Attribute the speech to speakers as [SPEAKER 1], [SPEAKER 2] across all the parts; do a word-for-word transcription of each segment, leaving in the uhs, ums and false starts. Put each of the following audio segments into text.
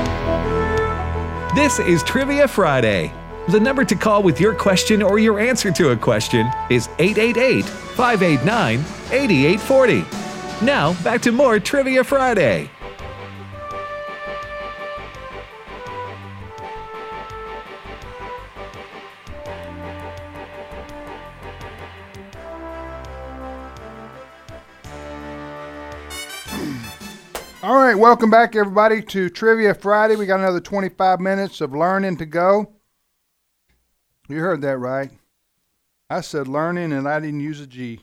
[SPEAKER 1] This is Trivia Friday. The number to call with your question or your answer to a question is eight eight eight, five eight nine, eight eight four zero. Now, back to more Trivia Friday.
[SPEAKER 2] All right, welcome back, everybody, to Trivia Friday. We got another twenty-five minutes of learning to go. You heard that right. I said learning, and I didn't use a G.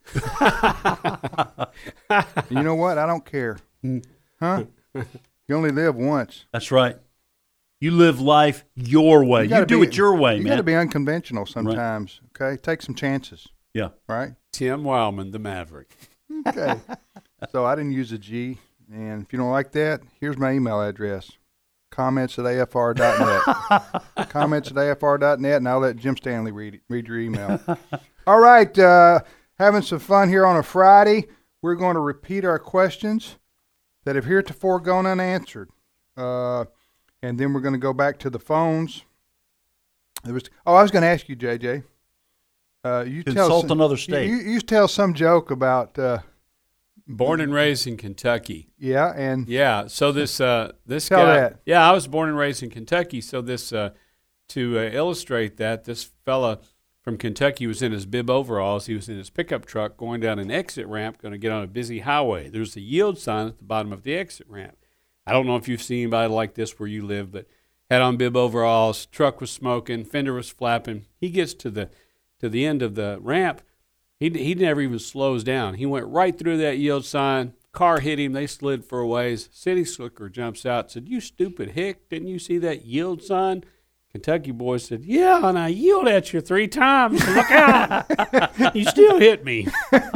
[SPEAKER 2] You know what? I don't care. Huh? You only live once.
[SPEAKER 3] That's right. You live life your way. You, you do
[SPEAKER 2] be,
[SPEAKER 3] it your way,
[SPEAKER 2] you
[SPEAKER 3] man.
[SPEAKER 2] You got to be unconventional sometimes, right. Okay? Take some chances.
[SPEAKER 3] Yeah.
[SPEAKER 2] Right?
[SPEAKER 4] Tim Wildman, the Maverick.
[SPEAKER 2] Okay. So I didn't use a G. And if you don't like that, here's my email address, comments at A F R dot net. Comments at A F R dot net, and I'll let Jim Stanley read, read your email. All right, uh, having some fun here on a Friday. We're going to repeat our questions that have heretofore gone unanswered. Uh, and then we're going to go back to the phones. There was, oh, I was going to ask you, J J. Uh, you
[SPEAKER 3] Consult
[SPEAKER 2] tell some,
[SPEAKER 3] another state.
[SPEAKER 2] You, you, you tell some joke about... Uh,
[SPEAKER 4] Born and raised in Kentucky.
[SPEAKER 2] Yeah, and
[SPEAKER 4] yeah. So this uh, this
[SPEAKER 2] tell
[SPEAKER 4] guy.
[SPEAKER 2] That.
[SPEAKER 4] Yeah, I was born and raised in Kentucky. So this uh, to uh, illustrate that, this fella from Kentucky was in his bib overalls. He was in his pickup truck going down an exit ramp, going to get on a busy highway. There's a yield sign at the bottom of the exit ramp. I don't know if you've seen anybody like this where you live, but had on bib overalls. Truck was smoking. Fender was flapping. He gets to the to the end of the ramp. He he never even slows down. He went right through that yield sign. Car hit him. They slid for a ways. City slicker jumps out and said, "You stupid hick, didn't you see that yield sign?" Kentucky boy said, "Yeah, and I yelled at you three times. Look out. You still hit me."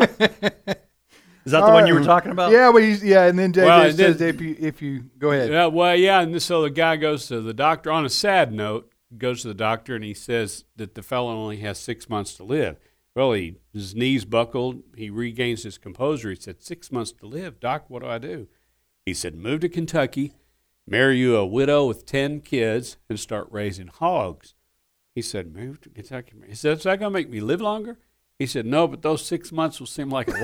[SPEAKER 3] Is that the uh, one you were talking about?
[SPEAKER 2] Yeah, well, he's, yeah, and then J J
[SPEAKER 4] well,
[SPEAKER 2] says,
[SPEAKER 4] then,
[SPEAKER 2] if you, if you, go ahead.
[SPEAKER 4] Yeah, well, yeah, and so the guy goes to the doctor. On a sad note, goes to the doctor, and he says that the fellow only has six months to live. Well, he, his knees buckled. He regains his composure. He said, six months to live. Doc, what do I do? He said, move to Kentucky, marry you a widow with ten kids, and start raising hogs. He said, move to Kentucky. He said, is that going to make me live longer? He said, no, but those six months will seem like a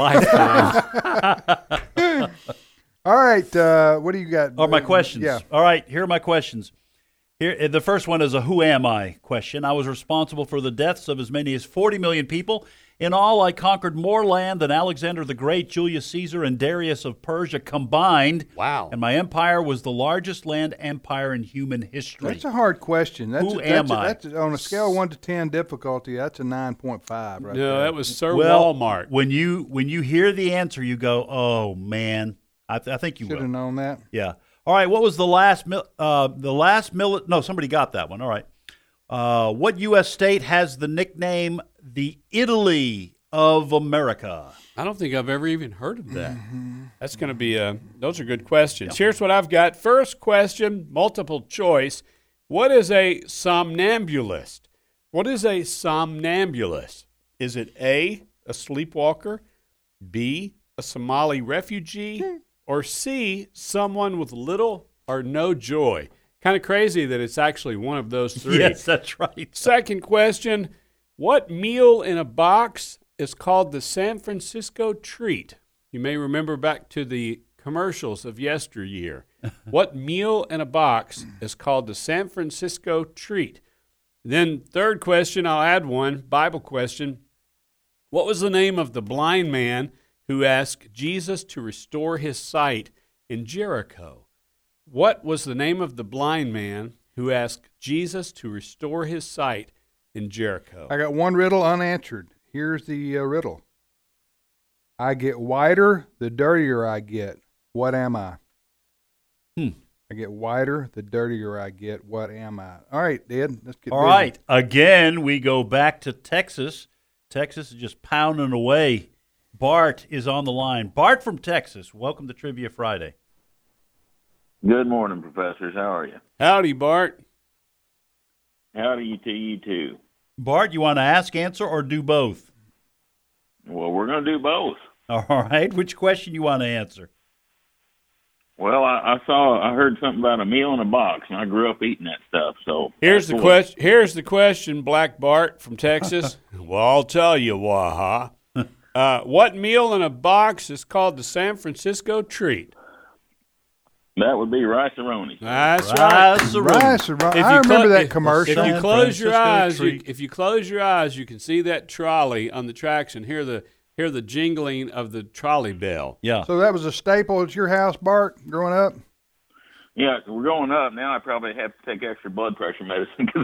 [SPEAKER 4] lifetime.
[SPEAKER 2] All right, uh, what do you got?
[SPEAKER 3] Oh, my questions.
[SPEAKER 2] Yeah.
[SPEAKER 3] All right, here are my questions. Here, the first one is a who am I question. I was responsible for the deaths of as many as forty million people. In all, I conquered more land than Alexander the Great, Julius Caesar, and Darius of Persia combined.
[SPEAKER 4] Wow.
[SPEAKER 3] And my empire was the largest land empire in human history.
[SPEAKER 2] That's a hard question. That's
[SPEAKER 3] Who
[SPEAKER 2] a,
[SPEAKER 3] am
[SPEAKER 2] that's a,
[SPEAKER 3] I?
[SPEAKER 2] That's a, on a scale of one to ten difficulty, that's a nine point five right
[SPEAKER 4] No,
[SPEAKER 2] there.
[SPEAKER 4] that was Sir
[SPEAKER 3] well,
[SPEAKER 4] Walmart.
[SPEAKER 3] When you, when you hear the answer, you go, oh, man. I, th- I think you
[SPEAKER 2] Should
[SPEAKER 3] will.
[SPEAKER 2] have known that.
[SPEAKER 3] Yeah. All right, what was the last mil- uh, the last mili- No, somebody got that one. All right. Uh, what U S state has the nickname the Italy of America?
[SPEAKER 4] I don't think I've ever even heard of that. Mm-hmm. That's going to be a, those are good questions. Yeah. Here's what I've got. First question, multiple choice. What is a somnambulist? What is a somnambulist? Is it A, a sleepwalker, B, a Somali refugee, or C, someone with little or no joy? Kind of crazy that it's actually one of those three.
[SPEAKER 3] Yes, that's right.
[SPEAKER 4] Second question, what meal in a box is called the San Francisco treat? You may remember back to the commercials of yesteryear. What meal in a box is called the San Francisco treat? Then third question, I'll add one, Bible question. What was the name of the blind man who asked Jesus to restore his sight in Jericho? What was the name of the blind man who asked Jesus to restore his sight in Jericho?
[SPEAKER 2] I got one riddle unanswered. Here's the uh, riddle. I get whiter the dirtier I get. What am I?
[SPEAKER 3] Hmm.
[SPEAKER 2] I get whiter the dirtier I get. What am I? All right, Ed, let's get
[SPEAKER 3] All
[SPEAKER 2] busy.
[SPEAKER 3] right. Again, we go back to Texas. Texas is just pounding away. Bart is on the line. Bart from Texas, welcome to Trivia Friday.
[SPEAKER 5] Good morning, professors. How are you?
[SPEAKER 4] Howdy, Bart.
[SPEAKER 5] Howdy to you, too.
[SPEAKER 3] Bart, you want to ask, answer, or do both?
[SPEAKER 5] Well, we're going to do both.
[SPEAKER 3] All right. Which question you want to answer?
[SPEAKER 5] Well, I, I saw, I heard something about a meal in a box, and I grew up eating that stuff. So
[SPEAKER 4] Here's the
[SPEAKER 5] that's
[SPEAKER 4] question. Here's the question, Black Bart from Texas. Well, I'll tell you, Waha. Uh, what meal in a box is called the San Francisco treat?
[SPEAKER 5] That would be rice-a-roni.
[SPEAKER 4] That's right.
[SPEAKER 2] Rice, rice.
[SPEAKER 4] If
[SPEAKER 2] I
[SPEAKER 4] you
[SPEAKER 2] remember
[SPEAKER 4] clo-
[SPEAKER 2] that
[SPEAKER 4] if-
[SPEAKER 2] commercial.
[SPEAKER 4] If you
[SPEAKER 3] San
[SPEAKER 4] close your
[SPEAKER 3] Francisco
[SPEAKER 4] eyes, you,
[SPEAKER 3] treat.
[SPEAKER 4] if you close your eyes, you can see that trolley on the tracks and hear the hear the jingling of the trolley bell.
[SPEAKER 3] Yeah.
[SPEAKER 2] So that was a staple at your house, Bart, growing up?
[SPEAKER 5] Yeah, we're going up now. I probably have to take extra blood pressure medicine because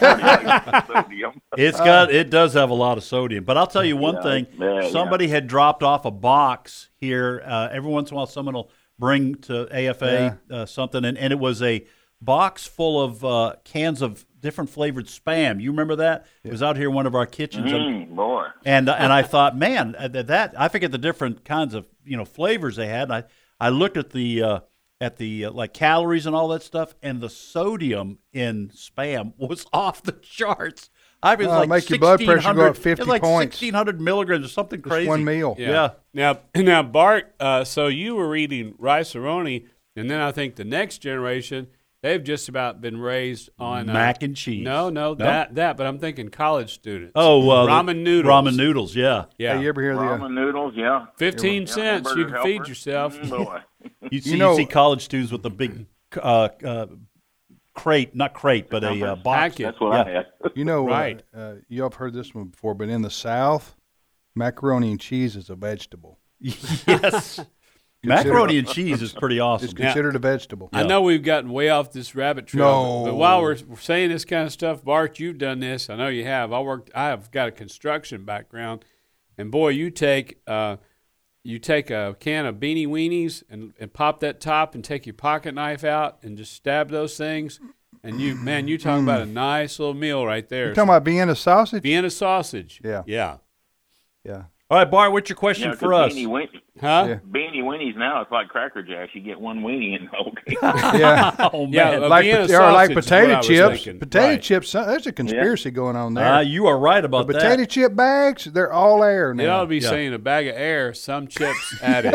[SPEAKER 5] I'm sodium.
[SPEAKER 3] It's got it does have a lot of sodium, but I'll tell you one
[SPEAKER 5] Yeah,
[SPEAKER 3] thing:
[SPEAKER 5] yeah,
[SPEAKER 3] somebody had dropped off a box here. Uh, every once in a while, someone will bring to A F A uh, something, and, and it was a box full of uh, cans of different flavored Spam. You remember that? It was out here in one of our kitchens, and
[SPEAKER 5] Mm, boy.
[SPEAKER 3] and, uh, and I thought, man, uh, that, that I forget the different kinds of you know flavors they had. And I I looked at the uh, at the uh, like calories and all that stuff, and the sodium in Spam was off the charts. I mean, it was
[SPEAKER 2] Uh,
[SPEAKER 3] like
[SPEAKER 2] make your blood pressure go up
[SPEAKER 3] sixteen hundred
[SPEAKER 2] fifty
[SPEAKER 3] it was like
[SPEAKER 2] points.
[SPEAKER 3] sixteen hundred milligrams or something crazy.
[SPEAKER 2] one meal.
[SPEAKER 3] Yeah.
[SPEAKER 4] Now, now, Bart. Uh, so you were eating rice-a-roni, and then I think the next generation they've just about been raised on uh,
[SPEAKER 3] Mac and cheese.
[SPEAKER 4] No, no, that that. But I'm thinking college students.
[SPEAKER 3] Oh, uh, the
[SPEAKER 4] ramen noodles.
[SPEAKER 3] Ramen noodles, yeah.
[SPEAKER 4] Yeah,
[SPEAKER 2] Hey, you ever hear the? Uh,
[SPEAKER 5] Ramen noodles, yeah.
[SPEAKER 4] fifteen
[SPEAKER 5] Yeah,
[SPEAKER 4] cents. You
[SPEAKER 5] hamburger
[SPEAKER 4] can feed
[SPEAKER 5] helper.
[SPEAKER 4] yourself.
[SPEAKER 5] Mm, boy.
[SPEAKER 3] You see, you,
[SPEAKER 2] know-
[SPEAKER 3] see college students with a big uh, uh, crate, not crate, but a uh, box.
[SPEAKER 4] Packet.
[SPEAKER 5] That's what
[SPEAKER 3] Yeah.
[SPEAKER 5] I had.
[SPEAKER 2] you know,
[SPEAKER 4] Right.
[SPEAKER 2] uh, uh, you all have heard this one before, but in the South, macaroni and cheese is a vegetable.
[SPEAKER 3] Yes. Macaroni and cheese is pretty awesome.
[SPEAKER 2] It's considered a vegetable.
[SPEAKER 4] I know we've gotten way off this rabbit trail,
[SPEAKER 2] No.
[SPEAKER 4] but, but while we're, we're saying this kind of stuff, Bart, you've done this. I know you have. I worked. I have got a construction background, and boy, you take uh, you take a can of Beanie Weenies and, and pop that top, and take your pocket knife out and just stab those things, and you man, you talk about a nice little meal right there.
[SPEAKER 2] You're talking about Vienna sausage?
[SPEAKER 4] Vienna sausage.
[SPEAKER 2] Yeah.
[SPEAKER 4] yeah,
[SPEAKER 2] Yeah.
[SPEAKER 3] All right, Bart, what's your question
[SPEAKER 5] Yeah, 'cause
[SPEAKER 3] for us?
[SPEAKER 5] Beanie, Ween-
[SPEAKER 4] huh?
[SPEAKER 2] Yeah.
[SPEAKER 5] Beanie Weenies now, it's like Cracker Jacks. You get one weenie and okay.
[SPEAKER 2] Yeah.
[SPEAKER 3] Oh, man.
[SPEAKER 4] Yeah, a
[SPEAKER 2] like,
[SPEAKER 4] Vienna
[SPEAKER 2] pot- or like
[SPEAKER 4] sausage is
[SPEAKER 2] potato
[SPEAKER 4] what I was
[SPEAKER 2] chips.
[SPEAKER 4] thinking.
[SPEAKER 2] Potato
[SPEAKER 4] Right.
[SPEAKER 2] chips, uh, there's a conspiracy going on there.
[SPEAKER 3] Uh, you are right about
[SPEAKER 2] the
[SPEAKER 3] that.
[SPEAKER 2] potato chip bags, they're all air now.
[SPEAKER 4] It ought to be
[SPEAKER 3] Yeah.
[SPEAKER 4] saying a bag of air, some chips added.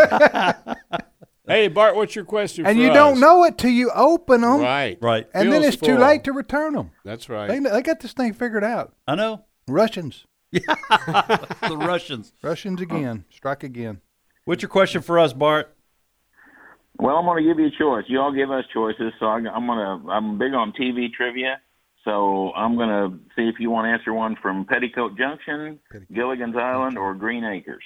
[SPEAKER 4] Hey, Bart, what's your question
[SPEAKER 2] and
[SPEAKER 4] for
[SPEAKER 2] you
[SPEAKER 4] us?
[SPEAKER 2] don't know it till you open them.
[SPEAKER 4] Right.
[SPEAKER 3] Right.
[SPEAKER 2] And then
[SPEAKER 4] Feels
[SPEAKER 2] it's too
[SPEAKER 4] full.
[SPEAKER 2] late to return them.
[SPEAKER 4] That's right.
[SPEAKER 2] They, they got this thing figured out.
[SPEAKER 3] I know.
[SPEAKER 2] Russians.
[SPEAKER 3] The Russians.
[SPEAKER 2] Russians again. Strike again.
[SPEAKER 3] What's your question for us, Bart?
[SPEAKER 5] Well, I'm going to give you a choice. You all give us choices, so I, I'm going to. I'm big on T V trivia, so I'm going to see if you want to answer one from Petticoat Junction, Gilligan's Island, or Green Acres.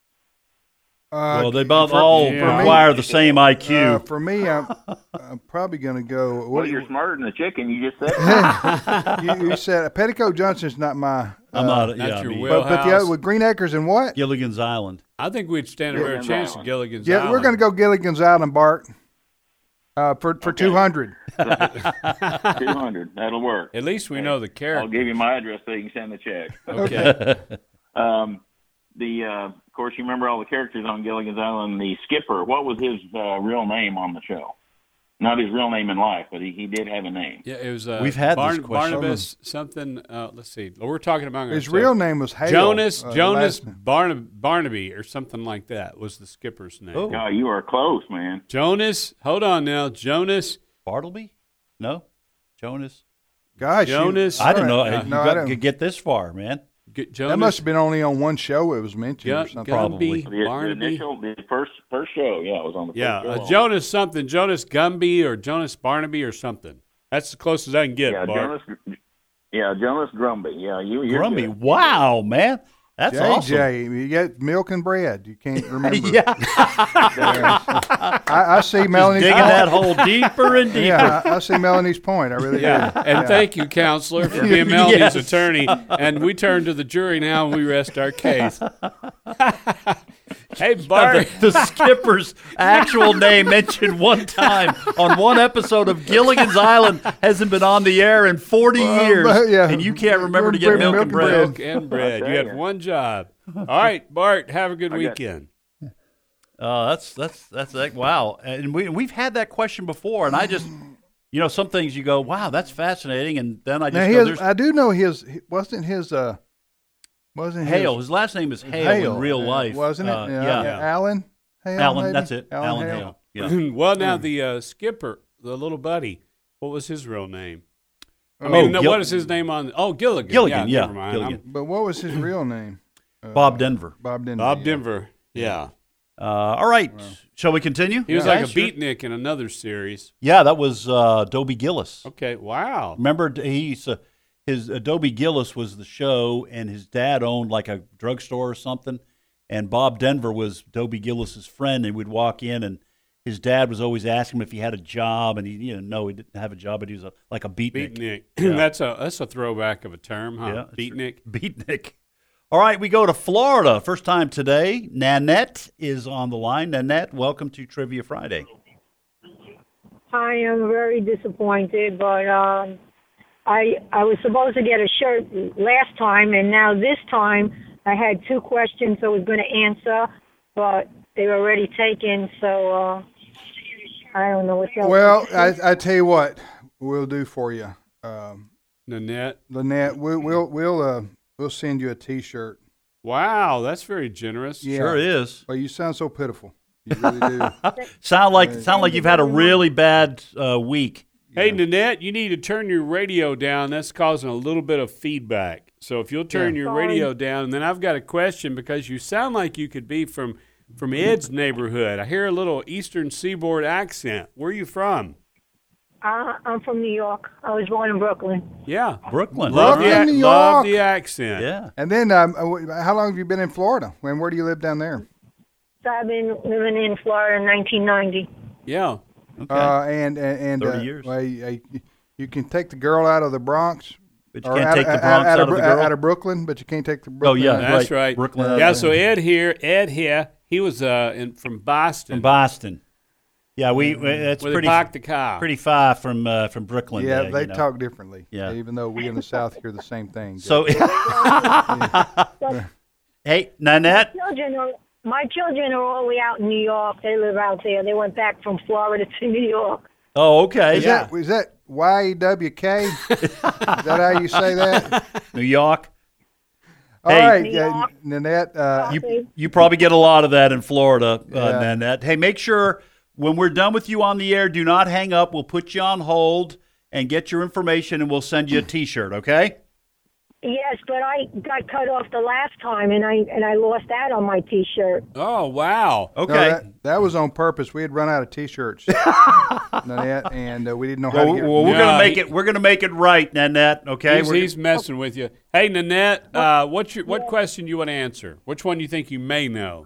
[SPEAKER 2] Uh,
[SPEAKER 3] Well, they both
[SPEAKER 2] for-
[SPEAKER 3] all
[SPEAKER 4] for me-
[SPEAKER 3] require the same I Q.
[SPEAKER 2] Uh, for me, I'm, I'm probably going to go. What
[SPEAKER 5] Well,
[SPEAKER 2] do
[SPEAKER 5] you're
[SPEAKER 2] you,
[SPEAKER 5] smarter than the chicken. You just said.
[SPEAKER 2] you, you said Petticoat Johnson's not my.
[SPEAKER 3] I'm
[SPEAKER 2] uh,
[SPEAKER 3] not.
[SPEAKER 4] that's
[SPEAKER 3] Yeah,
[SPEAKER 4] your
[SPEAKER 3] me.
[SPEAKER 4] will.
[SPEAKER 2] But, but the
[SPEAKER 4] Wheelhouse.
[SPEAKER 2] other with Green Acres and what?
[SPEAKER 3] Gilligan's Island.
[SPEAKER 4] I think we'd stand a better
[SPEAKER 5] Gilligan's
[SPEAKER 4] chance at
[SPEAKER 5] Island.
[SPEAKER 4] Gilligan's
[SPEAKER 2] Yeah,
[SPEAKER 4] Island.
[SPEAKER 2] we're going to go Gilligan's Island, Bart. Uh, for for
[SPEAKER 5] Okay.
[SPEAKER 2] two hundred.
[SPEAKER 5] two hundred. That'll work.
[SPEAKER 4] At least we know the
[SPEAKER 5] I'll
[SPEAKER 4] character.
[SPEAKER 5] give you my address so you can send the check.
[SPEAKER 4] Okay.
[SPEAKER 5] Um, the uh, of course, you remember all the characters on Gilligan's Island. The skipper, what was his uh, real name on the show? Not his real name in life, but he, he did have a name.
[SPEAKER 4] Yeah, it was. Uh,
[SPEAKER 3] We've had this
[SPEAKER 4] Barn-
[SPEAKER 3] question.
[SPEAKER 4] Barnabas something. Uh, let's see. We're talking about
[SPEAKER 2] His
[SPEAKER 4] so
[SPEAKER 2] real name was Hale.
[SPEAKER 4] Jonas
[SPEAKER 2] uh, the
[SPEAKER 4] Jonas
[SPEAKER 2] last name.
[SPEAKER 4] Barnab- Barnaby or something like that was the skipper's name.
[SPEAKER 3] Oh.
[SPEAKER 5] God, you are close, man.
[SPEAKER 4] Jonas. Hold on now, Jonas.
[SPEAKER 3] Bartleby? No. Jonas.
[SPEAKER 2] Gosh, you-
[SPEAKER 4] Jonas-
[SPEAKER 3] I didn't know.
[SPEAKER 2] all right.
[SPEAKER 3] You
[SPEAKER 2] No, I
[SPEAKER 3] got
[SPEAKER 2] didn't-
[SPEAKER 3] to get this far, man.
[SPEAKER 4] G- Jonas.
[SPEAKER 2] That must have been only on one show it was mentioned
[SPEAKER 4] Gun-
[SPEAKER 2] or something.
[SPEAKER 3] Probably.
[SPEAKER 4] Gumby,
[SPEAKER 5] The, the
[SPEAKER 4] Barnaby.
[SPEAKER 5] initial, the first first show, yeah, it was on the first
[SPEAKER 4] Yeah,
[SPEAKER 5] show.
[SPEAKER 4] uh, Jonas something. Jonas Gumby or Jonas Barnaby or something. That's the closest I can get,
[SPEAKER 5] yeah,
[SPEAKER 4] Bart.
[SPEAKER 5] Jonas. Yeah, Jonas Grumby. Yeah, you. You're
[SPEAKER 3] Grumby.
[SPEAKER 5] good.
[SPEAKER 3] Wow, man. That's
[SPEAKER 2] J
[SPEAKER 3] awesome.
[SPEAKER 2] J, you get milk and bread. You can't remember.
[SPEAKER 3] Yeah.
[SPEAKER 2] I, I see Melanie's
[SPEAKER 3] Digging
[SPEAKER 2] point.
[SPEAKER 3] that hole deeper and deeper.
[SPEAKER 2] Yeah, I, I see Melanie's point. I really
[SPEAKER 4] Yeah,
[SPEAKER 2] do.
[SPEAKER 4] and thank you, counselor, for being Melanie's
[SPEAKER 3] Yes.
[SPEAKER 4] attorney. And we turn to the jury now, and we rest our case. Hey, Bart.
[SPEAKER 3] The, the skipper's actual name mentioned one time on one episode of Gilligan's Island hasn't been on the air in forty years,
[SPEAKER 2] but, yeah.
[SPEAKER 3] and you can't remember to get
[SPEAKER 2] Milk
[SPEAKER 3] milk,
[SPEAKER 2] and
[SPEAKER 3] and bread.
[SPEAKER 2] bread.
[SPEAKER 4] Milk and bread.
[SPEAKER 5] I
[SPEAKER 4] You
[SPEAKER 5] tell
[SPEAKER 4] have
[SPEAKER 5] ya.
[SPEAKER 4] one job. All right, Bart. Have a good
[SPEAKER 5] I got-
[SPEAKER 4] weekend.
[SPEAKER 3] Oh, that's that's that's like, wow. And we we've had that question before, and I just, you know, some things you go, wow, that's fascinating, and then I
[SPEAKER 2] Now
[SPEAKER 3] just go,
[SPEAKER 2] his,
[SPEAKER 3] there's
[SPEAKER 2] I do know his wasn't his uh wasn't
[SPEAKER 3] Hale.
[SPEAKER 2] his
[SPEAKER 3] His last name is Hale, in real
[SPEAKER 2] uh,
[SPEAKER 3] life,
[SPEAKER 2] wasn't it?
[SPEAKER 3] Uh,
[SPEAKER 2] yeah.
[SPEAKER 3] yeah.
[SPEAKER 2] Alan Hale.
[SPEAKER 3] Alan,
[SPEAKER 2] maybe?
[SPEAKER 3] that's it.
[SPEAKER 2] Alan,
[SPEAKER 3] Alan
[SPEAKER 2] Hale.
[SPEAKER 3] Hale. Yeah.
[SPEAKER 4] Well, now the uh, skipper, the little buddy, what was his real name? I
[SPEAKER 2] Oh,
[SPEAKER 4] mean, no,
[SPEAKER 3] Gil-
[SPEAKER 4] what is his name on? Oh, Gilligan.
[SPEAKER 3] Gilligan, yeah,
[SPEAKER 4] never mind.
[SPEAKER 3] Gilligan.
[SPEAKER 4] I'm-
[SPEAKER 2] But what was his real name? Uh,
[SPEAKER 3] Bob Denver.
[SPEAKER 2] Bob Denver.
[SPEAKER 4] Bob
[SPEAKER 2] yeah.
[SPEAKER 4] Denver. Yeah,
[SPEAKER 3] Uh, all right. Shall we continue?
[SPEAKER 4] he was
[SPEAKER 3] Yeah,
[SPEAKER 4] like a
[SPEAKER 3] sure.
[SPEAKER 4] beatnik in another series.
[SPEAKER 3] Yeah, that was uh, Dobie Gillis.
[SPEAKER 4] Okay, wow.
[SPEAKER 3] Remember, he's uh, his Adobe Gillis was the show, and his dad owned like a drugstore or something. And Bob Denver was Dobie Gillis's friend. And we'd walk in, and his dad was always asking him if he had a job, and he, you know, no, he didn't have a job, but he was a, like a beatnik.
[SPEAKER 4] Beatnik.
[SPEAKER 3] Yeah.
[SPEAKER 4] that's a that's a throwback of a term, huh?
[SPEAKER 3] Yeah, that's
[SPEAKER 4] Beatnik.
[SPEAKER 3] Beatnik. All right, we go to Florida. First time today. Nanette is on the line. Nanette, welcome to Trivia Friday.
[SPEAKER 6] I am very disappointed, but um, I I was supposed to get a shirt last time, and now this time I had two questions I was going to answer, but they were already taken, so uh, I don't know what else.
[SPEAKER 2] Well, I, I tell you what, we'll do for you, um,
[SPEAKER 4] Nanette.
[SPEAKER 2] Lynette. We'll we'll we'll uh, we'll send you a T-shirt.
[SPEAKER 4] Wow, that's very generous.
[SPEAKER 2] Yeah.
[SPEAKER 3] Sure is.
[SPEAKER 2] Well, you sound so pitiful. You really do.
[SPEAKER 3] Sound like sound like you've had a really bad uh, week.
[SPEAKER 4] Hey, Nanette, you need to turn your radio down. That's causing a little bit of feedback. So if you'll turn
[SPEAKER 2] Yeah.
[SPEAKER 4] your
[SPEAKER 6] Sorry.
[SPEAKER 4] radio down, and then I've got a question because you sound like you could be from from Ed's neighborhood. I hear a little Eastern Seaboard accent. Where are you from?
[SPEAKER 6] Uh, I'm from New York. I was born in Brooklyn.
[SPEAKER 4] Yeah,
[SPEAKER 3] Brooklyn.
[SPEAKER 4] love the
[SPEAKER 2] Brooklyn,
[SPEAKER 4] ac-
[SPEAKER 2] New
[SPEAKER 4] love
[SPEAKER 2] York.
[SPEAKER 4] the accent.
[SPEAKER 3] Yeah.
[SPEAKER 2] And then, um, uh, how long have you been in Florida? And where do you live down there?
[SPEAKER 6] So I've been living in Florida in nineteen ninety.
[SPEAKER 4] Yeah.
[SPEAKER 3] Okay.
[SPEAKER 2] Uh, and and, and
[SPEAKER 3] thirty
[SPEAKER 2] uh,
[SPEAKER 3] years.
[SPEAKER 2] well, you, you can take the girl out of the Bronx.
[SPEAKER 3] But you
[SPEAKER 2] or
[SPEAKER 3] can't
[SPEAKER 2] out,
[SPEAKER 3] take the
[SPEAKER 2] out-
[SPEAKER 3] Bronx
[SPEAKER 2] out,
[SPEAKER 3] out of the
[SPEAKER 2] Bro-
[SPEAKER 3] girl?
[SPEAKER 2] out of Brooklyn, but you can't take the
[SPEAKER 3] Oh,
[SPEAKER 2] Brooklyn.
[SPEAKER 3] yeah.
[SPEAKER 4] That's right.
[SPEAKER 3] Brooklyn.
[SPEAKER 4] Yeah, so Ed here, Ed here, he was uh, in, from Boston.
[SPEAKER 3] From Boston. Yeah, we we- it's
[SPEAKER 4] where
[SPEAKER 3] pretty
[SPEAKER 4] they parked the car.
[SPEAKER 3] pretty far from uh, from Brooklyn.
[SPEAKER 2] Yeah,
[SPEAKER 3] uh,
[SPEAKER 2] they
[SPEAKER 3] you know.
[SPEAKER 2] talk differently.
[SPEAKER 3] Yeah.
[SPEAKER 2] Even though we in the South hear the same thing.
[SPEAKER 3] So, hey, Nanette.
[SPEAKER 6] Children are, my children are all the way out in New York. They live out there. They went back from Florida to New York.
[SPEAKER 3] Oh, okay.
[SPEAKER 2] is that is that Y E W K? Is that how you say that?
[SPEAKER 3] New York.
[SPEAKER 2] All
[SPEAKER 3] Hey.
[SPEAKER 2] right,
[SPEAKER 6] New
[SPEAKER 2] uh,
[SPEAKER 6] York.
[SPEAKER 2] Nanette. Uh,
[SPEAKER 3] You you probably get a lot of that in Florida, uh,
[SPEAKER 2] Yeah.
[SPEAKER 3] Nanette. Hey, make sure when we're done with you on the air, do not hang up. We'll put you on hold and get your information, and we'll send you a T-shirt. Okay?
[SPEAKER 6] Yes, but I got cut off the last time, and I and I lost out on my T-shirt.
[SPEAKER 4] Oh, wow.
[SPEAKER 2] no,
[SPEAKER 3] Okay.
[SPEAKER 2] that, that was on purpose. We had run out of T-shirts, Nanette, and uh, we didn't know how
[SPEAKER 3] well,
[SPEAKER 2] to get.
[SPEAKER 3] well, we're
[SPEAKER 4] No,
[SPEAKER 3] gonna make
[SPEAKER 4] he-
[SPEAKER 3] it. We're gonna make it right, Nanette. Okay?
[SPEAKER 4] He's,
[SPEAKER 3] We're-
[SPEAKER 4] he's messing with you. Hey, Nanette, uh, what's your, what question you want to answer? Which one do you think you may know?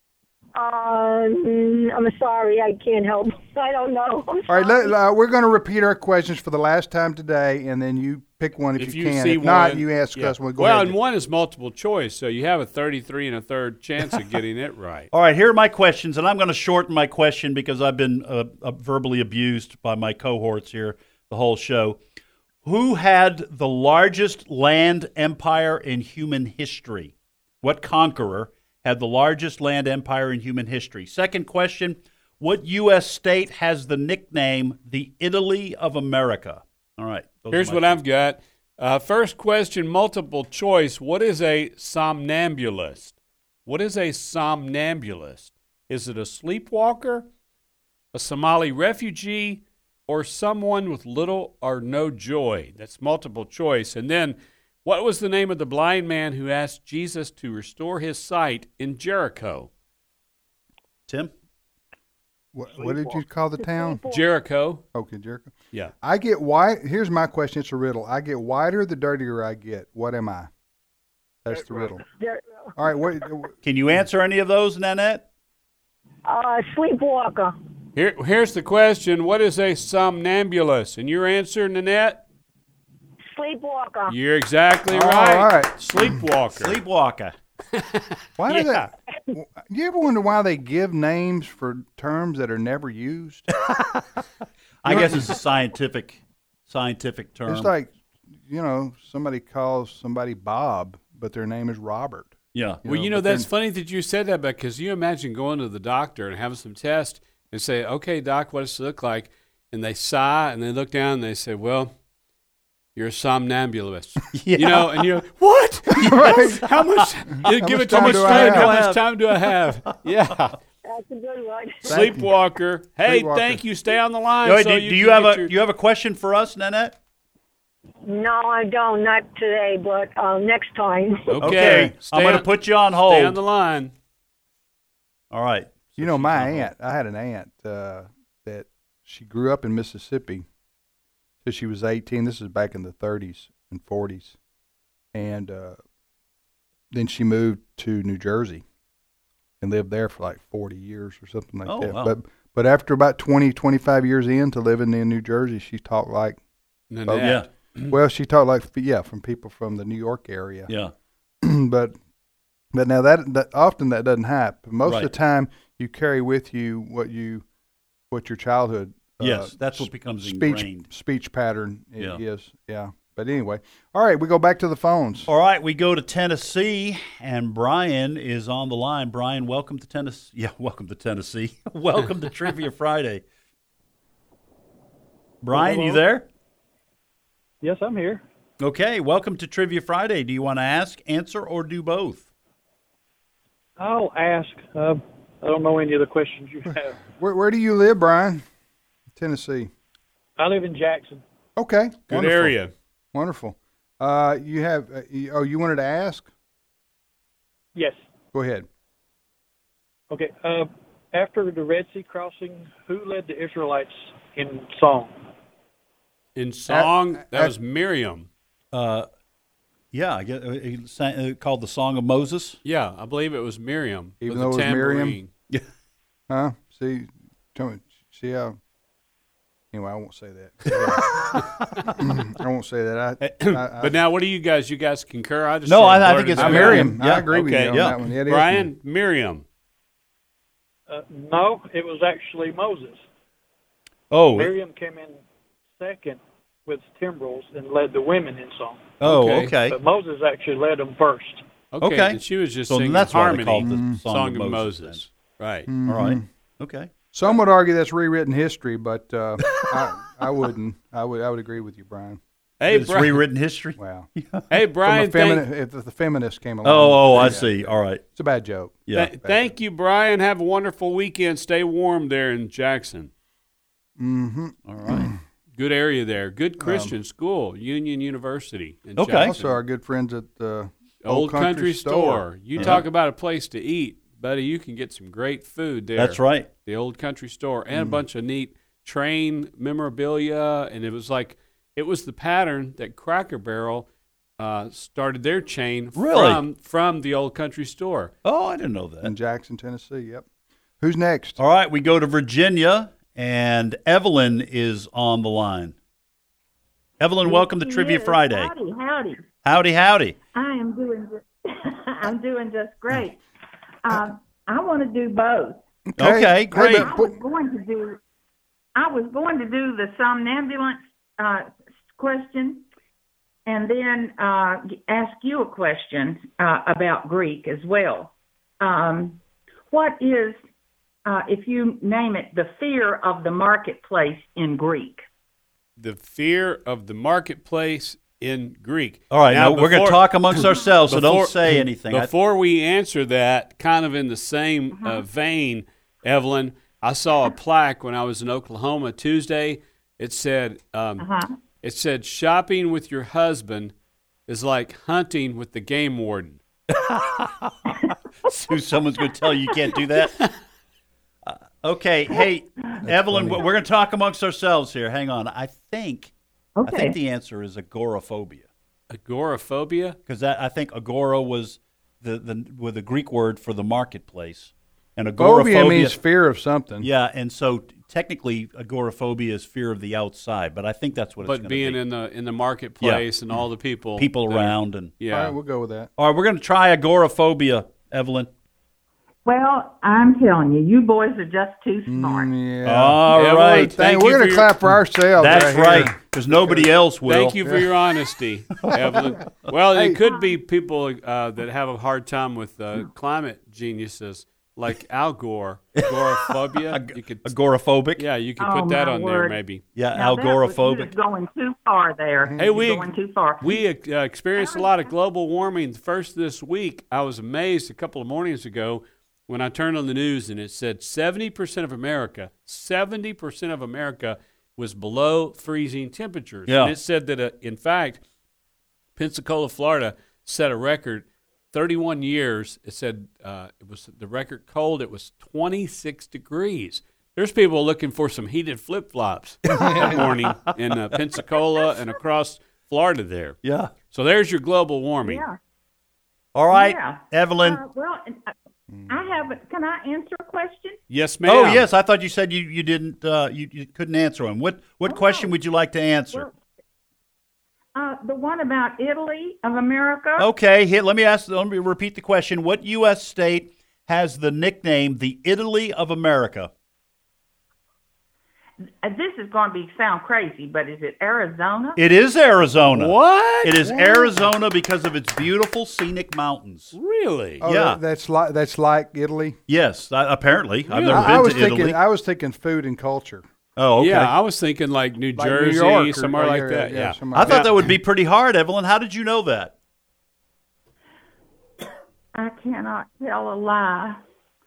[SPEAKER 6] Um, I'm sorry, I can't help. I don't know. I'm
[SPEAKER 2] All right,
[SPEAKER 6] sorry.
[SPEAKER 2] let, uh, we're going to repeat our questions for the last time today, and then you pick one if,
[SPEAKER 4] If
[SPEAKER 2] you,
[SPEAKER 4] you
[SPEAKER 2] can.
[SPEAKER 4] see
[SPEAKER 2] If not,
[SPEAKER 4] one,
[SPEAKER 2] you ask
[SPEAKER 4] yeah.
[SPEAKER 2] us. We'll go
[SPEAKER 4] well,
[SPEAKER 2] ahead.
[SPEAKER 4] and one is multiple choice, so you have a thirty-three and a third chance of getting it right.
[SPEAKER 3] All right, here are my questions, and I'm going to shorten my question because I've been uh, uh, verbally abused by my cohorts here the whole show. Who had the largest land empire in human history? What conqueror had the largest land empire in human history? Second question, what U S state has the nickname the Italy of America? All right. those are
[SPEAKER 4] Here's
[SPEAKER 3] my
[SPEAKER 4] what
[SPEAKER 3] two.
[SPEAKER 4] I've got. Uh, first question, multiple choice. What is a somnambulist? What is a somnambulist? Is it a sleepwalker, a Somali refugee, or someone with little or no joy? That's multiple choice. And then, what was the name of the blind man who asked Jesus to restore his sight in Jericho?
[SPEAKER 3] Tim?
[SPEAKER 2] what, what did you call the town?
[SPEAKER 4] Jericho.
[SPEAKER 2] Okay, Jericho.
[SPEAKER 4] Yeah.
[SPEAKER 2] I get white. Here's my question. It's a riddle. I get whiter the dirtier I get. What am I? That's the riddle.
[SPEAKER 6] There-
[SPEAKER 2] All right. What,
[SPEAKER 3] Can you answer any of those, Nanette?
[SPEAKER 6] Uh, sleepwalker.
[SPEAKER 4] Here, here's the question. What is a somnambulist? And your answer, Nanette?
[SPEAKER 6] Sleepwalker.
[SPEAKER 4] You're exactly
[SPEAKER 2] All
[SPEAKER 4] right.
[SPEAKER 2] right.
[SPEAKER 4] Sleepwalker.
[SPEAKER 3] Sleepwalker.
[SPEAKER 2] why do
[SPEAKER 4] Yeah.
[SPEAKER 2] they? You ever wonder why they give names for terms that are never used?
[SPEAKER 3] I guess it's a scientific scientific term.
[SPEAKER 2] It's like, you know, somebody calls somebody Bob, but their name is Robert.
[SPEAKER 3] yeah.
[SPEAKER 4] Well, you know,
[SPEAKER 2] but
[SPEAKER 4] that's
[SPEAKER 2] then-
[SPEAKER 4] funny that you said that because you imagine going to the doctor and having some tests and say, okay, doc, what does it look like? And they sigh and they look down and they say, well, you're a somnambulist.
[SPEAKER 3] Yeah.
[SPEAKER 4] You know, and you're like, what?
[SPEAKER 2] Right.
[SPEAKER 4] How much? You give
[SPEAKER 2] much
[SPEAKER 4] it to
[SPEAKER 2] time
[SPEAKER 4] much
[SPEAKER 2] do I
[SPEAKER 4] time. How
[SPEAKER 2] have?
[SPEAKER 4] much time do I have? Yeah.
[SPEAKER 6] That's a good one.
[SPEAKER 4] Sleepwalker. Hey,
[SPEAKER 2] Sleepwalker.
[SPEAKER 4] thank you. Stay on the line.
[SPEAKER 3] Wait,
[SPEAKER 4] so
[SPEAKER 3] do,
[SPEAKER 4] you
[SPEAKER 3] do you
[SPEAKER 4] can
[SPEAKER 3] have
[SPEAKER 4] get
[SPEAKER 3] a
[SPEAKER 4] your-
[SPEAKER 3] do you have a question for us, Nanette?
[SPEAKER 6] No, I don't. Not today, but uh, next time.
[SPEAKER 4] Okay. Stay
[SPEAKER 3] I'm going to
[SPEAKER 4] on-
[SPEAKER 3] put you on
[SPEAKER 4] Stay
[SPEAKER 3] hold.
[SPEAKER 4] on the line.
[SPEAKER 3] All right.
[SPEAKER 2] You know, my aunt, I had an aunt uh, that she grew up in Mississippi till she was eighteen. This is back in the thirties and forties. And uh, then she moved to New Jersey and lived there for like forty years or something like
[SPEAKER 3] Oh,
[SPEAKER 2] that.
[SPEAKER 3] wow.
[SPEAKER 2] But but after about twenty, twenty-five years into living in New Jersey, she talked like,
[SPEAKER 4] Nanette.
[SPEAKER 3] Yeah.
[SPEAKER 2] well, she talked like, yeah, from people from the New York area.
[SPEAKER 3] Yeah.
[SPEAKER 2] but but now that, that often that doesn't happen. Most
[SPEAKER 3] Right.
[SPEAKER 2] of the time, you carry with you what you what your childhood uh,
[SPEAKER 3] Yes, that's what becomes
[SPEAKER 2] speech
[SPEAKER 3] ingrained.
[SPEAKER 2] speech pattern i-
[SPEAKER 3] Yeah.
[SPEAKER 2] is. Yeah. But anyway, all right, we go back to the phones.
[SPEAKER 3] All right, we go to Tennessee, and Brian is on the line. Brian, welcome to Tennessee. Yeah, welcome to Tennessee. Welcome to Trivia Friday. Brian, you
[SPEAKER 7] Hello.
[SPEAKER 3] there?
[SPEAKER 7] Yes, I'm here.
[SPEAKER 3] Okay, welcome to Trivia Friday. Do you want to ask, answer, or do both?
[SPEAKER 7] I'll ask. Uh, I don't know any of the questions you have.
[SPEAKER 2] Where where do you live, Brian? Tennessee.
[SPEAKER 7] I live in Jackson.
[SPEAKER 2] Okay.
[SPEAKER 4] Good
[SPEAKER 2] wonderful.
[SPEAKER 4] area.
[SPEAKER 2] Wonderful. Uh, you have uh, you, oh, you wanted to ask?
[SPEAKER 7] Yes.
[SPEAKER 2] Go ahead.
[SPEAKER 7] Okay. Uh, after the Red Sea crossing, who led the Israelites in song?
[SPEAKER 4] In song,
[SPEAKER 2] At-
[SPEAKER 4] that
[SPEAKER 2] at-
[SPEAKER 4] was Miriam.
[SPEAKER 3] Uh, yeah, I get uh, he sang, uh, called the Song of Moses.
[SPEAKER 4] Yeah, I believe it was Miriam.
[SPEAKER 2] Even
[SPEAKER 4] with
[SPEAKER 2] though
[SPEAKER 4] the
[SPEAKER 2] it was Miriam?
[SPEAKER 4] tambourine.
[SPEAKER 2] Huh? See, tell me, see how. Anyway, I won't say that. I won't say that. I, I, I,
[SPEAKER 4] But now, what do you guys? You guys concur? I just
[SPEAKER 3] No,
[SPEAKER 4] sort of
[SPEAKER 3] I- I think
[SPEAKER 4] blurted
[SPEAKER 3] it's
[SPEAKER 4] it
[SPEAKER 2] I
[SPEAKER 4] out.
[SPEAKER 2] Miriam.
[SPEAKER 3] Yeah.
[SPEAKER 2] I agree with you
[SPEAKER 4] Okay.
[SPEAKER 2] on
[SPEAKER 3] Yeah.
[SPEAKER 2] that one. It is
[SPEAKER 4] Brian, Miriam.
[SPEAKER 7] Uh, no, it was actually Moses.
[SPEAKER 3] Oh,
[SPEAKER 7] Miriam came in second with timbrels and led the women in song.
[SPEAKER 3] oh,
[SPEAKER 4] Okay.
[SPEAKER 3] okay.
[SPEAKER 7] But Moses actually led them first.
[SPEAKER 4] Okay.
[SPEAKER 3] Okay.
[SPEAKER 4] And she was just
[SPEAKER 3] So
[SPEAKER 4] singing
[SPEAKER 3] that's why they
[SPEAKER 4] harmony.
[SPEAKER 3] called the
[SPEAKER 2] Mm-hmm.
[SPEAKER 3] Song,
[SPEAKER 4] Song
[SPEAKER 3] of
[SPEAKER 4] of
[SPEAKER 3] Moses.
[SPEAKER 4] Moses. Right.
[SPEAKER 2] Mm-hmm.
[SPEAKER 3] All right. Okay.
[SPEAKER 2] Some would argue that's rewritten history, but uh, I, I wouldn't. I would. I would agree with you, Brian.
[SPEAKER 4] Hey,
[SPEAKER 3] It's
[SPEAKER 4] Brian.
[SPEAKER 3] rewritten history.
[SPEAKER 2] Wow.
[SPEAKER 4] Hey,
[SPEAKER 2] From
[SPEAKER 4] Brian.
[SPEAKER 2] a femini-
[SPEAKER 4] Thank,
[SPEAKER 2] if the feminists came along.
[SPEAKER 3] Oh, oh, I
[SPEAKER 2] yeah,
[SPEAKER 3] see. All right.
[SPEAKER 2] It's a bad joke.
[SPEAKER 3] Yeah.
[SPEAKER 4] th- thank you, Brian. Have a wonderful weekend. Stay warm there in Jackson.
[SPEAKER 2] Mm-hmm.
[SPEAKER 3] All right.
[SPEAKER 4] Good area there. Good Christian school, Union University in
[SPEAKER 3] Okay.
[SPEAKER 4] Jackson.
[SPEAKER 2] Also, our good friends at the
[SPEAKER 4] Old Country, Store. You
[SPEAKER 3] Yeah.
[SPEAKER 4] talk about a place to eat, buddy. You can get some great food there.
[SPEAKER 3] That's right.
[SPEAKER 4] The Old Country Store and
[SPEAKER 2] Mm.
[SPEAKER 4] a bunch of neat train memorabilia, and it was like it was the pattern that Cracker Barrel uh, started their chain
[SPEAKER 3] Really?
[SPEAKER 4] from from the Old Country Store.
[SPEAKER 3] Oh, I didn't know that.
[SPEAKER 2] in Jackson, Tennessee. Yep. Who's next?
[SPEAKER 3] All right, we go to Virginia, and Evelyn is on the line. Evelyn, welcome to Trivia
[SPEAKER 8] Yes,
[SPEAKER 3] Friday.
[SPEAKER 8] Howdy, howdy.
[SPEAKER 3] Howdy, howdy.
[SPEAKER 8] I am doing. ju- I'm doing just great. Um, I want to do both.
[SPEAKER 3] Okay,
[SPEAKER 2] Hey,
[SPEAKER 3] great.
[SPEAKER 2] but-
[SPEAKER 8] I was going to do. I was going to do the somnambulance uh, question, and then uh, ask you a question uh, about Greek as well. Um, what is, uh, if you name it, the fear of the marketplace in Greek?
[SPEAKER 4] The fear of the marketplace in Greek.
[SPEAKER 3] All right, now, we're going to
[SPEAKER 4] before-
[SPEAKER 3] talk amongst ourselves, so
[SPEAKER 4] before-
[SPEAKER 3] don't say anything. I-
[SPEAKER 4] Before we answer that, kind of in the same uh, vein, Evelyn, I saw a plaque when I was in Oklahoma Tuesday. It said, um,
[SPEAKER 8] Uh-huh.
[SPEAKER 4] "It said shopping with your husband is like hunting with the game warden."
[SPEAKER 3] So someone's going to tell you you can't do that? Uh, okay, hey, Evelyn,
[SPEAKER 2] funny.
[SPEAKER 3] we're going to talk amongst ourselves here. Hang on. I think I
[SPEAKER 8] Okay.
[SPEAKER 3] think the answer is agoraphobia.
[SPEAKER 4] Agoraphobia.
[SPEAKER 3] Because I think agora was the, the with the Greek word for the marketplace, and agoraphobia
[SPEAKER 2] Phobia means fear of something.
[SPEAKER 3] yeah, and so t- technically agoraphobia is fear of the outside, but I think that's what it's
[SPEAKER 4] But
[SPEAKER 3] going to
[SPEAKER 4] being
[SPEAKER 3] be.
[SPEAKER 4] in the in the marketplace and all the people
[SPEAKER 3] People
[SPEAKER 4] that are-
[SPEAKER 3] around and
[SPEAKER 4] yeah.
[SPEAKER 2] All right, we'll go with that.
[SPEAKER 3] all right, we're going to try agoraphobia, Evelyn.
[SPEAKER 8] Well, I'm telling you, you boys are just too smart.
[SPEAKER 2] Mm, yeah.
[SPEAKER 3] All
[SPEAKER 4] Evelyn,
[SPEAKER 3] right,
[SPEAKER 4] thank
[SPEAKER 2] Dang,
[SPEAKER 4] you
[SPEAKER 2] we're
[SPEAKER 4] for
[SPEAKER 2] going to
[SPEAKER 4] your-
[SPEAKER 2] clap for ourselves.
[SPEAKER 3] that's
[SPEAKER 2] right,
[SPEAKER 3] right, because nobody else will.
[SPEAKER 4] Thank you for your honesty, Evelyn. Well,
[SPEAKER 2] Hey.
[SPEAKER 4] it could be people uh, that have a hard time with uh, climate geniuses like Al Gore, agoraphobia. You could,
[SPEAKER 3] Agoraphobic.
[SPEAKER 4] yeah, you could
[SPEAKER 8] Oh,
[SPEAKER 4] put that
[SPEAKER 8] my
[SPEAKER 4] on there
[SPEAKER 8] word.
[SPEAKER 4] maybe.
[SPEAKER 3] Yeah,
[SPEAKER 8] Now, that was
[SPEAKER 3] agoraphobic.
[SPEAKER 8] just going too far there.
[SPEAKER 4] Hey, we
[SPEAKER 8] You're going too far.
[SPEAKER 4] we uh, experienced a lot of global warming first this week. I was amazed a couple of mornings ago. when I turned on the news and it said seventy percent of America, seventy percent of America was below freezing temperatures.
[SPEAKER 3] Yeah.
[SPEAKER 4] And it said that, uh, in fact, Pensacola, Florida, set a record. thirty-one years, it said uh, it was the record cold. It was twenty-six degrees. There's people looking for some heated flip-flops that morning in uh, Pensacola and across Florida there.
[SPEAKER 3] Yeah.
[SPEAKER 4] So there's your global warming.
[SPEAKER 8] Yeah.
[SPEAKER 3] All right,
[SPEAKER 8] Yeah.
[SPEAKER 3] Evelyn.
[SPEAKER 8] Uh, well, uh, I have. Can I answer a question?
[SPEAKER 4] Yes, ma'am.
[SPEAKER 3] Oh, yes. I thought you said you, you didn't, uh, you, you couldn't answer them. What, what
[SPEAKER 8] Oh,
[SPEAKER 3] question
[SPEAKER 8] no.
[SPEAKER 3] would you like to answer?
[SPEAKER 8] Well, uh, the one about Italy of America.
[SPEAKER 3] Okay, here, let me ask, let me repeat the question. What U S state has the nickname the Italy of America?
[SPEAKER 8] Uh, This is going to be sound crazy, but is it Arizona?
[SPEAKER 3] It is Arizona.
[SPEAKER 4] What?
[SPEAKER 3] It is Arizona because of its beautiful scenic mountains.
[SPEAKER 4] Really?
[SPEAKER 2] Oh,
[SPEAKER 3] Yeah.
[SPEAKER 2] that- that's like that's like Italy.
[SPEAKER 3] Yes, I, apparently. I've never
[SPEAKER 2] I,
[SPEAKER 3] been
[SPEAKER 2] I was
[SPEAKER 3] to
[SPEAKER 2] thinking.
[SPEAKER 3] Italy.
[SPEAKER 2] I was thinking food and culture.
[SPEAKER 3] oh, okay.
[SPEAKER 4] Yeah, I was thinking like New
[SPEAKER 2] Like New
[SPEAKER 4] Jersey,
[SPEAKER 2] York or-
[SPEAKER 4] somewhere
[SPEAKER 2] oh,
[SPEAKER 4] like
[SPEAKER 2] yeah,
[SPEAKER 4] that.
[SPEAKER 2] yeah,
[SPEAKER 4] Yeah.
[SPEAKER 2] somewhere
[SPEAKER 3] I
[SPEAKER 2] like
[SPEAKER 3] thought
[SPEAKER 2] that.
[SPEAKER 3] that would be pretty hard, Evelyn. How did you know that?
[SPEAKER 8] I cannot tell a lie.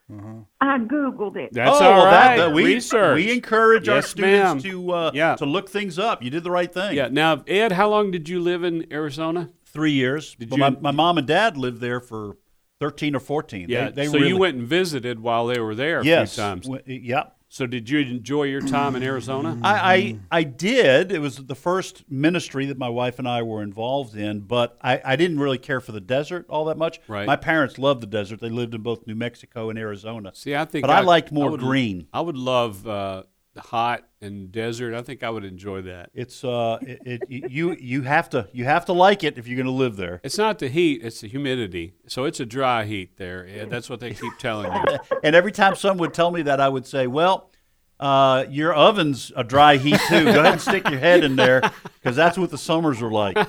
[SPEAKER 8] I Googled it.
[SPEAKER 4] That's
[SPEAKER 3] oh,
[SPEAKER 4] all
[SPEAKER 3] well, that-
[SPEAKER 4] right.
[SPEAKER 3] that- we,
[SPEAKER 4] Research.
[SPEAKER 3] we encourage our
[SPEAKER 4] Yes,
[SPEAKER 3] students
[SPEAKER 4] ma'am.
[SPEAKER 3] to uh,
[SPEAKER 4] Yeah.
[SPEAKER 3] to look things up. You did the right thing.
[SPEAKER 4] Yeah. Now, Ed, how long did you live in Arizona?
[SPEAKER 3] Three years.
[SPEAKER 4] Did
[SPEAKER 3] But
[SPEAKER 4] you-
[SPEAKER 3] my, my mom and dad lived there for thirteen or fourteen.
[SPEAKER 4] Yeah.
[SPEAKER 3] They, they
[SPEAKER 4] so
[SPEAKER 3] really,
[SPEAKER 4] you went and visited while they were there a
[SPEAKER 3] yes,
[SPEAKER 4] few times.
[SPEAKER 3] w- yeah.
[SPEAKER 4] So did you enjoy your time in Arizona?
[SPEAKER 3] I, I I did. It was the first ministry that my wife and I were involved in, but I, I didn't really care for the desert all that much.
[SPEAKER 4] Right.
[SPEAKER 3] My parents loved the desert. They lived in both New Mexico and Arizona.
[SPEAKER 4] See, I think
[SPEAKER 3] But I liked more
[SPEAKER 4] would-
[SPEAKER 3] green.
[SPEAKER 4] I would love uh, the hot and desert. I think I would enjoy that.
[SPEAKER 3] It's uh it, it you you have to you have to like it if you're going to live there.
[SPEAKER 4] It's not the heat; it's the humidity. So it's a dry heat there. Ed. That's what they keep telling you.
[SPEAKER 3] And every time someone would tell me that, I would say, well, uh, your oven's a dry heat too. Go ahead and stick your head in there because that's what the summers are like.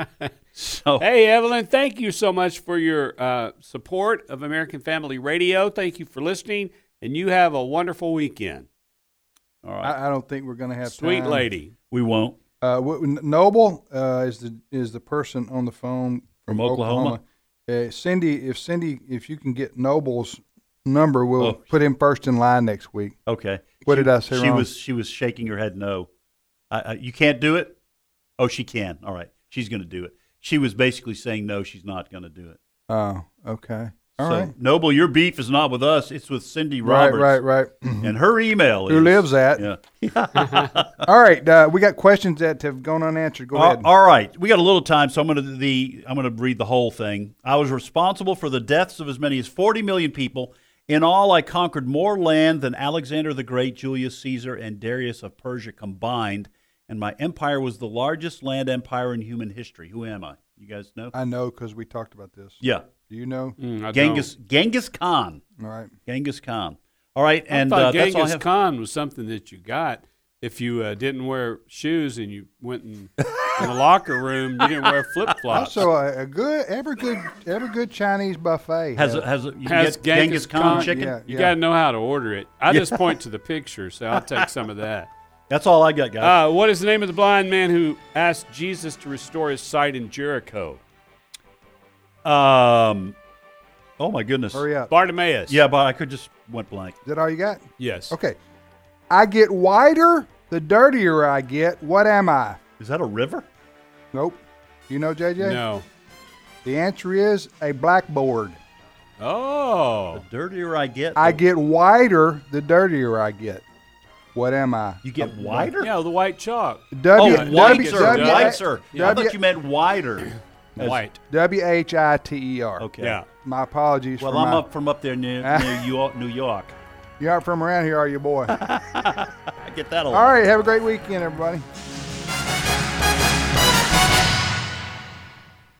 [SPEAKER 3] So,
[SPEAKER 4] Hey, Evelyn, thank you so much for your uh, support of American Family Radio. Thank you for listening, and you have a wonderful weekend.
[SPEAKER 3] all right,
[SPEAKER 2] I, I don't think we're going to have
[SPEAKER 4] Sweet
[SPEAKER 2] time.
[SPEAKER 4] lady.
[SPEAKER 3] we won't.
[SPEAKER 2] Uh, w- Noble uh, is the is the person on the phone
[SPEAKER 3] From Oklahoma?
[SPEAKER 2] Uh, Cindy, if Cindy, if you can get Noble's number, we'll
[SPEAKER 3] Oh.
[SPEAKER 2] put him first in line next week.
[SPEAKER 3] Okay.
[SPEAKER 2] What
[SPEAKER 3] She-
[SPEAKER 2] did I say
[SPEAKER 3] She
[SPEAKER 2] wrong?
[SPEAKER 3] was she was shaking her head no. I, I, you can't do it? Oh, she can. All right. She's going to do it. She was basically saying no, she's not going to do it.
[SPEAKER 2] Oh, okay. All
[SPEAKER 3] so,
[SPEAKER 2] right.
[SPEAKER 3] Noble, your beef is not with us. It's with Cindy
[SPEAKER 2] Right,
[SPEAKER 3] Roberts.
[SPEAKER 2] right, right.
[SPEAKER 3] And her email
[SPEAKER 2] Who
[SPEAKER 3] is.
[SPEAKER 2] lives at?
[SPEAKER 3] Yeah.
[SPEAKER 2] All right, uh, we got questions that have gone unanswered. Go
[SPEAKER 3] All-
[SPEAKER 2] ahead.
[SPEAKER 3] all right, we got a little time, so I'm going to the I'm going to read the whole thing. I was responsible for the deaths of as many as forty million people. In all, I conquered more land than Alexander the Great, Julius Caesar, and Darius of Persia combined, and my empire was the largest land empire in human history. Who am I? You guys know?
[SPEAKER 2] I know because we talked about this.
[SPEAKER 3] Yeah,
[SPEAKER 2] Do you know?
[SPEAKER 4] Mm, I
[SPEAKER 3] Genghis Genghis Khan.
[SPEAKER 2] All right.
[SPEAKER 3] Genghis Khan. All right,
[SPEAKER 4] don't.
[SPEAKER 3] and
[SPEAKER 4] I thought
[SPEAKER 3] uh, that's all I
[SPEAKER 4] Genghis
[SPEAKER 3] have.
[SPEAKER 4] Khan was something that you got if you uh, didn't wear shoes and you went in, in the locker room. You didn't wear flip flops.
[SPEAKER 2] Also, a, a good, every good, every good Chinese buffet
[SPEAKER 3] Has
[SPEAKER 2] has-
[SPEAKER 3] a, has a, you
[SPEAKER 4] Has
[SPEAKER 3] get Genghis Khan, chicken?
[SPEAKER 2] Yeah.
[SPEAKER 4] You got to know how to order it. I just point to the picture, so I'll take some of that.
[SPEAKER 3] That's all I got, guys.
[SPEAKER 4] Uh, what is the name of the blind man who asked Jesus to restore his sight in Jericho?
[SPEAKER 3] Um, oh my goodness.
[SPEAKER 2] Hurry up.
[SPEAKER 4] Bartimaeus.
[SPEAKER 3] Yeah, but I could just went blank.
[SPEAKER 2] Is that all you got?
[SPEAKER 4] Yes.
[SPEAKER 2] Okay. I get whiter the dirtier I get. What am I?
[SPEAKER 3] Is that a river?
[SPEAKER 2] Nope. You know, J J?
[SPEAKER 4] No.
[SPEAKER 2] The answer is a blackboard.
[SPEAKER 4] Oh.
[SPEAKER 3] The dirtier I get,
[SPEAKER 2] I
[SPEAKER 3] the-
[SPEAKER 2] get whiter the dirtier I get. What am I?
[SPEAKER 3] You get wider?
[SPEAKER 4] Yeah, the white chalk.
[SPEAKER 2] W,
[SPEAKER 3] Oh,
[SPEAKER 4] W-
[SPEAKER 3] whiter,
[SPEAKER 4] W-
[SPEAKER 3] whiter. I
[SPEAKER 2] W-
[SPEAKER 3] thought you meant wider. As-
[SPEAKER 4] White.
[SPEAKER 2] W H I T E R.
[SPEAKER 3] Okay.
[SPEAKER 4] Yeah.
[SPEAKER 2] My apologies.
[SPEAKER 3] Well,
[SPEAKER 2] for
[SPEAKER 3] I'm
[SPEAKER 2] my,
[SPEAKER 3] up from up there near, near York, New York.
[SPEAKER 2] You aren't from around here, are you, boy?
[SPEAKER 3] I get that a lot.
[SPEAKER 2] All right. Have a great weekend, everybody.